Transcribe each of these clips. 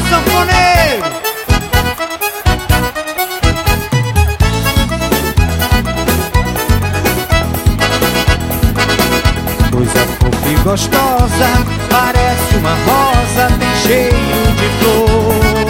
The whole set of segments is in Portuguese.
sanfoneiro! Coisa fofa e gostosa, parece uma rosa, tem cheiro de flor.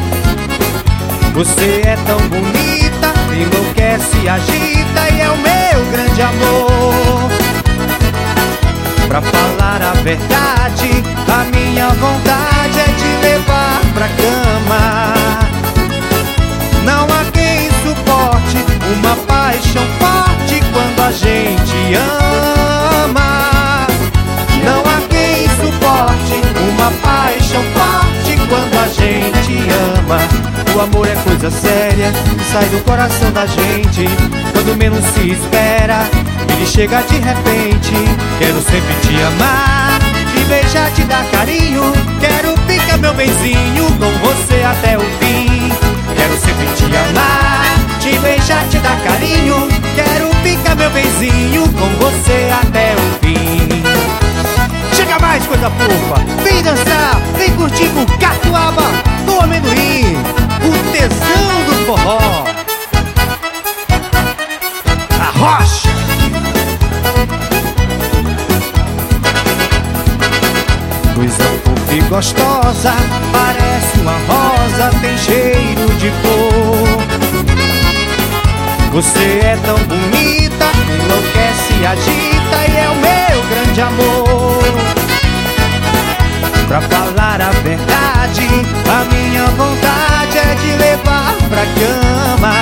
Você é tão bonita, enlouquece, agita e é o meu grande amor. Pra falar a verdade, a minha vontade é te levar pra cama. Não há quem suporte uma paixão forte quando a gente ama. Não há quem suporte uma paixão forte quando a gente ama. O amor é coisa séria, sai do coração da gente quando menos se espera. Ele chega de repente. Quero sempre te amar, te beijar, te dar carinho. Quero ficar meu benzinho com você até o fim. Quero sempre te amar, te beijar, te dar carinho. Quero ficar meu benzinho com você até o fim. Chega mais, coisa fofa, vem dançar, vem curtir com catuaba, com amendoim, o tesão do forró. A rocha. Coisa fofa e gostosa, parece uma rosa, tem cheiro de flor. Você é tão bonita, enlouquece, agita e é o meu grande amor. Pra falar a verdade, a minha vontade é de levar pra cama.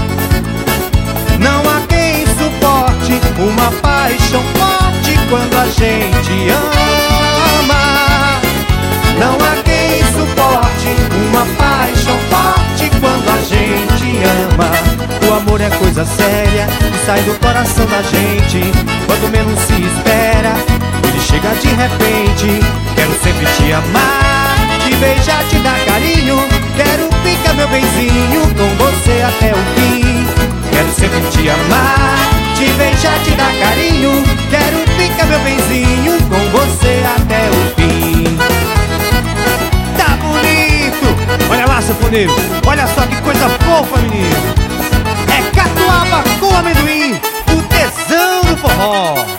Não há quem suporte uma paixão forte quando a gente ama. Não há quem suporte uma paixão forte quando a gente ama. O amor é coisa séria que sai do coração da gente quando menos se espera. Ele chega de repente. Quero sempre te amar, te beijar, te dar carinho. Quero ficar meu benzinho com você até o fim. Quero sempre te amar, te beijar, te dar carinho. Quero ficar meu benzinho com você até o fim. Tá bonito! Olha lá, sanfoneiro, olha só que coisa fofa, menino. É catuaba com amendoim, o tesão do forró.